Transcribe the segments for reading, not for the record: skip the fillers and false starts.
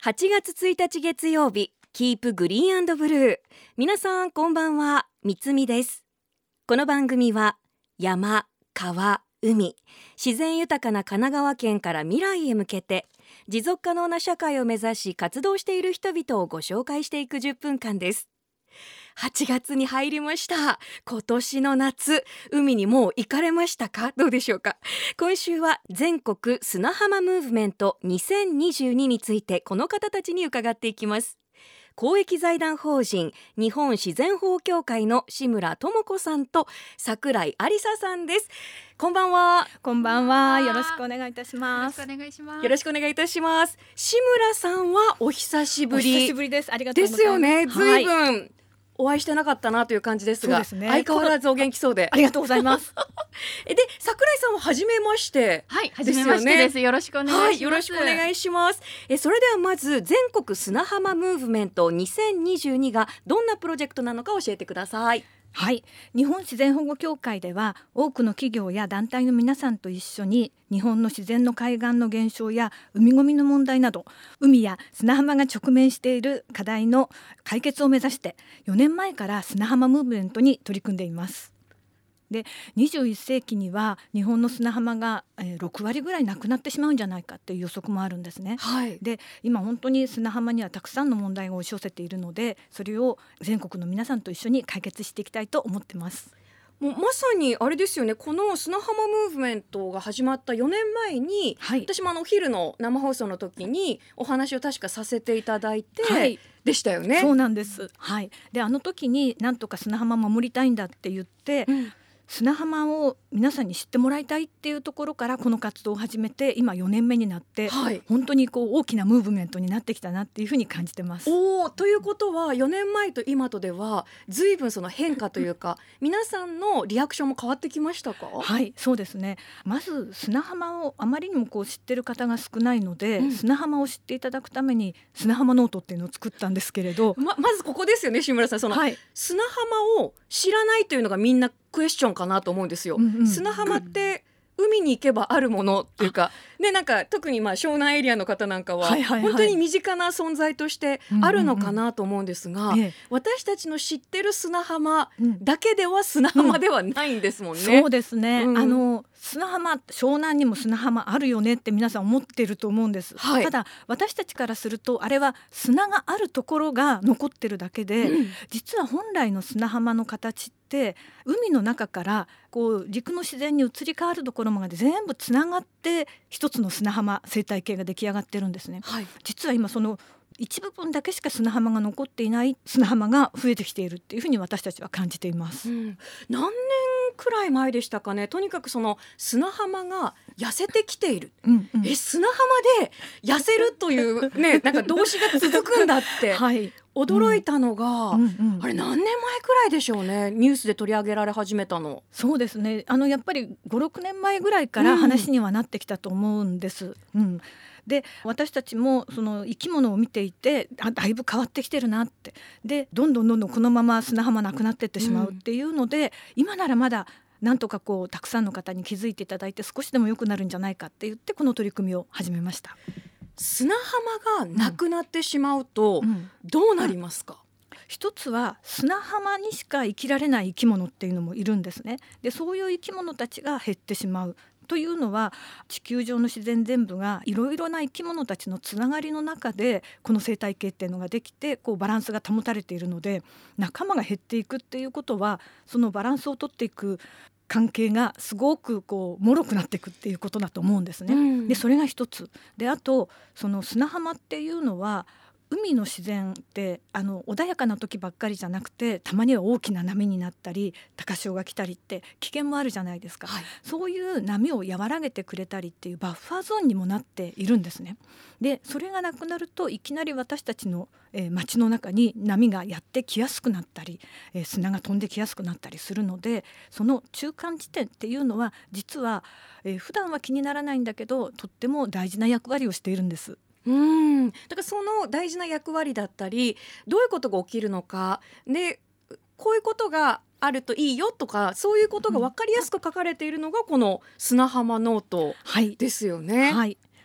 8月1日月曜日、キープグリーン&ブルー。皆さんこんばんは、みつみです。この番組は山、川、海、自然豊かな神奈川県から未来へ向けて持続可能な社会を目指し活動している人々をご紹介していく10分間です。8月に入りました。今年の夏、海にもう行かれましたか？どうでしょうか。今週は全国砂浜ムーブメント2022についてこの方たちに伺っていきます。公益財団法人日本自然保護協会の志村智子さんと櫻井有沙さんです。こんばんは。 こんばんは。よろしくお願いいたします。 よろしくお願いいたします。志村さんはお久しぶり。 お久しぶりです。ありがとうございます。 ですよね。ずいぶはいんお会いしてなかったなという感じですが、 そうですね、 相変わらずお元気そうでありがとうございますで、櫻井さんは初めまして、 はい、初めましてです。よろしくお願いします。 はい、よろしくお願いします。それではまず全国砂浜ムーブメント2022がどんなプロジェクトなのか教えてください。 はい、日本自然保護協会では多くの企業や団体の皆さんと一緒に日本の自然の海岸の減少や海ごみの問題など海や砂浜が直面している課題の解決を目指して4年前から砂浜ムーブメントに取り組んでいます。で21世紀には日本の砂浜が6割ぐらいなくなってしまうんじゃないかっていう予測もあるんですね。 はい、 で今本当に砂浜にはたくさんの問題が押し寄せているので、それを全国の皆さんと一緒に解決していきたいと思ってます。 もうまさにあれですよね。この砂浜ムーブメントが始まった4年前に、 はい、 私もお昼の生放送の時にお話を確かさせていただいて、 はい、 でしたよね。 そうなんです、はい、であの時になんとか砂浜守りたいんだって言って、砂浜を皆さんに知ってもらいたいっていうところからこの活動を始めて今4年目になって、 はい、 本当に大きなムーブメントになってきたなっていうふうに感じてます。 ということは4年前と今とでは随分その変化というか皆さんのリアクションも変わってきましたか？ はい、そうですね。まず砂浜をあまりにも知ってる方が少ないので、砂浜を知っていただくために砂浜ノートっていうのを作ったんですけれど、 まずここですよね。志村さん、 はい、 砂浜を知らないというのがみんなクエスチョンかなと思うんですよ。砂浜って海に行けばあるものっていうか、ね、なんか特に湘南エリアの方なんかは本当に身近な存在としてあるのかなと思うんですが、私たちの知ってる砂浜だけでは砂浜ではないんですもんね。 そうですね、砂浜、湘南にも砂浜あるよねって皆さん思ってると思うんです、 はい、 ただ私たちからするとあれは砂があるところが残ってるだけで、実は本来の砂浜の形って海の中から陸の自然に移り変わるところまで全部つながって一つの砂浜生態系が出来上がってるんですね。 はい、 実は今その一部分だけしか砂浜が残っていない砂浜が増えてきているっていうふうに私たちは感じています。 何年くらい前でしたかね。とにかくその砂浜が痩せてきている、砂浜で痩せるというね、なんか動詞が続くんだって、はい、驚いたのが、あれ何年前くらいでしょうね。ニュースで取り上げられ始めたの。 そうですね、やっぱり 5,6 年前ぐらいから話にはなってきたと思うんです、で私たちもその生き物を見ていてだいぶ変わってきてるなって、でどんどんこのまま砂浜なくなっていってしまうっていうので、今ならまだなんとかたくさんの方に気づいていただいて少しでも良くなるんじゃないかって言ってこの取り組みを始めました。 砂浜がなくなってしまうとどうなりますか？ 一つは砂浜にしか生きられない生き物っていうのもいるんですね。でそういう生き物たちが減ってしまうというのは、地球上の自然全部がいろいろな生き物たちのつながりの中でこの生態系っていうのができてバランスが保たれているので、仲間が減っていくっていうことはそのバランスを取っていく関係がすごく脆くなっていくっていうことだと思うんですね。でそれが一つで、あとその砂浜っていうのは海の自然って穏やかな時ばっかりじゃなくて、たまには大きな波になったり高潮が来たりって危険もあるじゃないですか、そういう波を和らげてくれたりっていうバッファーゾーンにもなっているんですね。でそれがなくなるといきなり私たちの、街の中に波がやってきやすくなったり、砂が飛んできやすくなったりするので、その中間地点っていうのは実は、普段は気にならないんだけどとっても大事な役割をしているんです。 だからその大事な役割だったり、どういうことが起きるのかで、こういうことがあるといいよとか、そういうことが分かりやすく書かれているのがこの砂浜ノートですよね。 はい、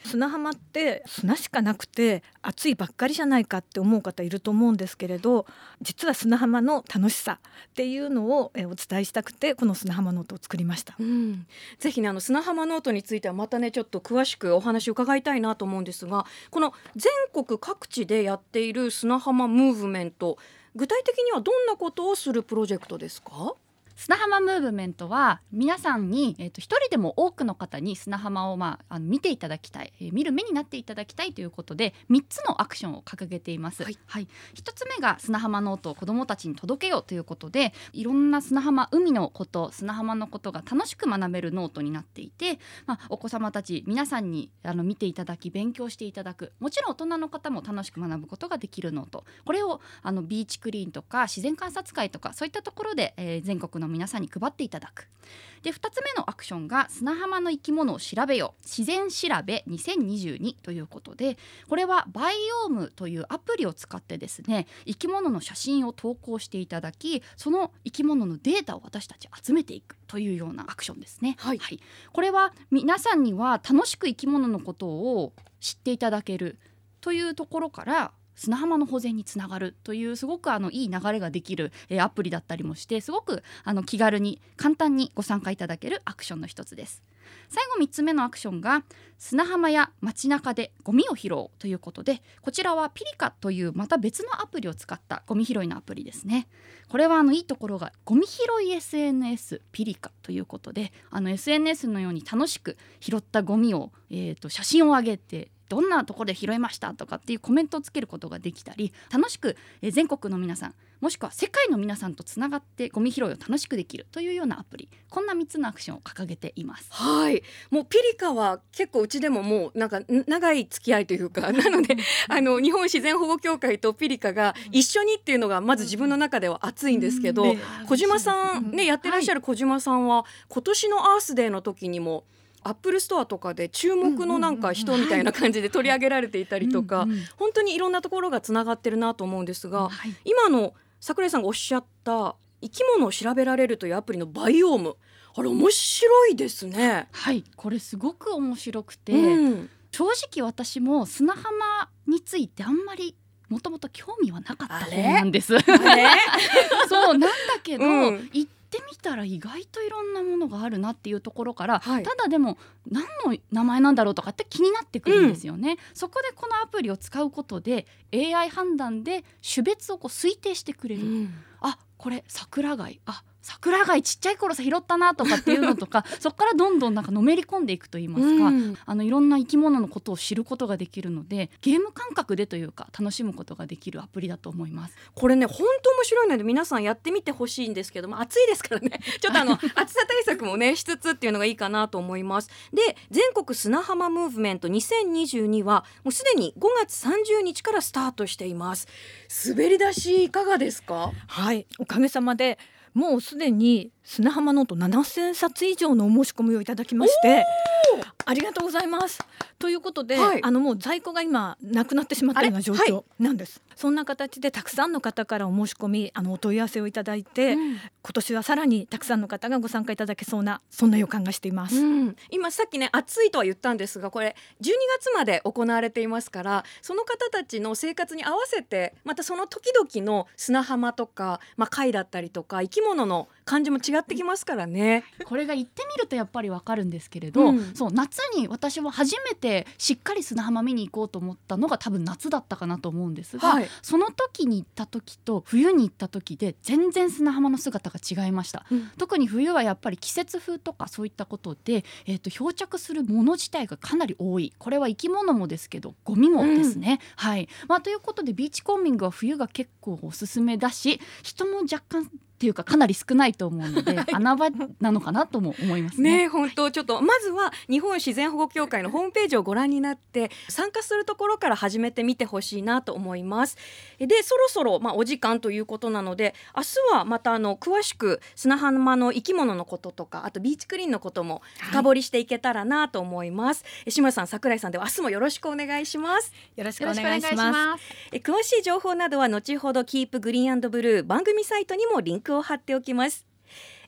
砂浜って砂しかなくて暑いばっかりじゃないかって思う方いると思うんですけれど、実は砂浜の楽しさっていうのをお伝えしたくてこの砂浜ノートを作りました。 ぜひね砂浜ノートについてはまたねちょっと詳しくお話を伺いたいなと思うんですが、この全国各地でやっている砂浜ムーブメント、具体的にはどんなことをするプロジェクトですか？ 砂浜ムーブメントは皆さんに、一人でも多くの方に砂浜を、見ていただきたい、見る目になっていただきたいということで3つのアクションを掲げています。1つ目が砂浜ノートを子どもたちに届けようということで、いろんな砂浜、海のこと、砂浜のことが楽しく学べるノートになっていて、お子様たち皆さんに見ていただき勉強していただく、もちろん大人の方も楽しく学ぶことができるノート、これをビーチクリーンとか自然観察会とかそういったところで、全国の皆さんに配っていただく。で2つ目のアクションが砂浜の生き物を調べよう自然調べ2022ということで、これはバイオームというアプリを使ってですね、生き物の写真を投稿していただき、その生き物のデータを私たち集めていくというようなアクションですね。これは皆さんには楽しく生き物のことを知っていただけるというところから砂浜の保全につながるというすごくいい流れができる、アプリだったりもして、すごく気軽に簡単にご参加いただけるアクションの一つです。最後3つ目のアクションが砂浜や街中でゴミを拾おうということで、こちらはピリカというまた別のアプリを使ったゴミ拾いのアプリですね。これはいいところがゴミ拾い SNS ピリカということで、SNS のように楽しく拾ったゴミを、写真を上げてどんなところで拾いましたとかっていうコメントをつけることができたり、楽しく全国の皆さんもしくは世界の皆さんとつながってゴミ拾いを楽しくできるというようなアプリ、こんな3つのアクションを掲げています。 もうピリカは結構うちでももうなんか長い付き合いというかなので日本自然保護協会とピリカが一緒にっていうのがまず自分の中では熱いんですけど、小島さんねやってらっしゃる小島さんは今年のアースデーの時にもアップルストアとかで注目のなんか人みたいな感じで取り上げられていたりとか、本当にいろんなところがつながってるなと思うんですが、今の桜井さんがおっしゃった生き物を調べられるというアプリのバイオーム、あれ面白いですね。 これすごく面白くて、正直私も砂浜についてあんまりもともと興味はなかった方なんです。そうなんだけど、行ってみたら意外といろんなものがあるなっていうところから、ただでも何の名前なんだろうとかって気になってくるんですよね。そこでこのアプリを使うことで AI 判断で種別を推定してくれる、これ桜貝、桜貝ちっちゃい頃さ拾ったなとかっていうのとかそこからどんどんなんかのめり込んでいくといいますか、いろんな生き物のことを知ることができるので、ゲーム感覚でというか楽しむことができるアプリだと思います。 これね本当面白いので皆さんやってみてほしいんですけども、暑いですからねちょっと暑さ対策もねしつつっていうのがいいかなと思います。で全国砂浜ムーブメント2022はもうすでに5月30日からスタートしています。滑り出しいかがですか？ おかげさまでもうすでに砂浜ノート7000冊以上のお申し込みをいただきまして、ありがとうございます。ということで、もう在庫が今なくなってしまったような状況なんです。そんな形でたくさんの方からお申し込みお問い合わせをいただいて、今年はさらにたくさんの方がご参加いただけそうなそんな予感がしています。 今さっきね暑いとは言ったんですが、これ12月まで行われていますから、その方たちの生活に合わせてまたその時々の砂浜とか、貝だったりとか生き物の感じも違ってきますからね。 これが行ってみるとやっぱりわかるんですけれど、そう夏に私は初めてしっかり砂浜見に行こうと思ったのが多分夏だったかなと思うんですが、その時に行った時と冬に行った時で全然砂浜の姿が違いました。特に冬はやっぱり季節風とかそういったことで、漂着するもの自体がかなり多い。これは生き物もですけどゴミもですね、ということでビーチコーミングは冬が結構おすすめだし、人も若干っていうかかなり少ないと思うので穴場なのかなとも思いますね。 本当ちょっとまずは日本自然保護協会のホームページをご覧になって参加するところから始めてみてほしいなと思います。でそろそろお時間ということなので、明日はまた詳しく砂浜の生き物のこととか、あとビーチクリーンのことも深掘りしていけたらなと思います。志村さん、桜井さんでは明日もよろしくお願いします。 よろしくお願いします。 詳しい情報などは後ほどキープグリーン&ブルー番組サイトにもリンクを貼っておきます。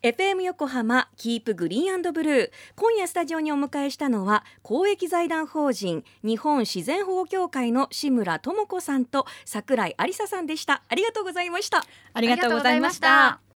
FM 横浜キープグリーン&ブルー、今夜スタジオにお迎えしたのは公益財団法人日本自然保護協会の志村智子さんと櫻井有沙さんでした。ありがとうございました。 ありがとうございました。